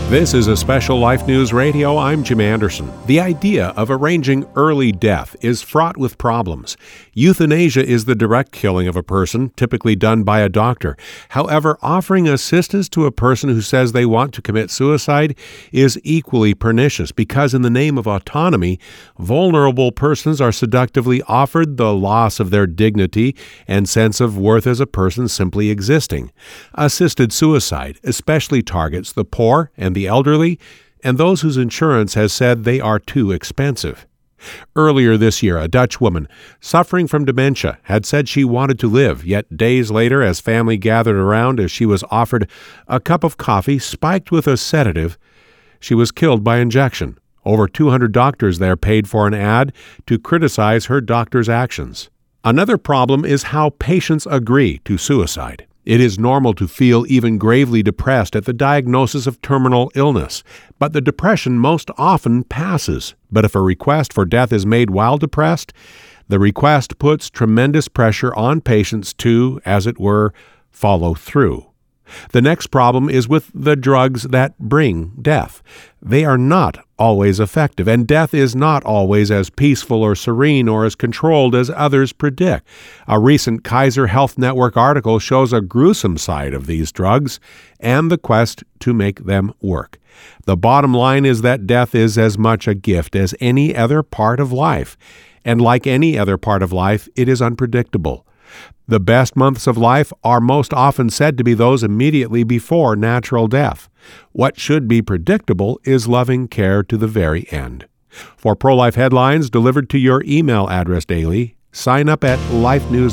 This is a special Life News Radio. I'm Jim Anderson. The idea of arranging early death is fraught with problems. Euthanasia is the direct killing of a person, typically done by a doctor. However, offering assistance to a person who says they want to commit suicide is equally pernicious because in the name of autonomy, vulnerable persons are seductively offered the loss of their dignity and sense of worth as a person simply existing. Assisted suicide especially targets the poor and the elderly, and those whose insurance has said they are too expensive. Earlier this year, a Dutch woman suffering from dementia had said she wanted to live, yet days later, as family gathered around as she was offered a cup of coffee spiked with a sedative, she was killed by injection. Over 200 doctors there paid for an ad to criticize her doctor's actions. Another problem is how patients agree to suicide. It is normal to feel even gravely depressed at the diagnosis of terminal illness, but the depression most often passes. But if a request for death is made while depressed, the request puts tremendous pressure on patients to, as it were, follow through. The next problem is with the drugs that bring death. They are not always effective, and death is not always as peaceful or serene or as controlled as others predict. A recent Kaiser Health Network article shows a gruesome side of these drugs and the quest to make them work. The bottom line is that death is as much a gift as any other part of life, and like any other part of life, it is unpredictable. The best months of life are most often said to be those immediately before natural death. What should be predictable is loving care to the very end. For pro-life headlines delivered to your email address daily, sign up at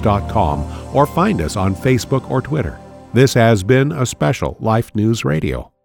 lifenews.com or find us on Facebook or Twitter. This has been a special Life News Radio.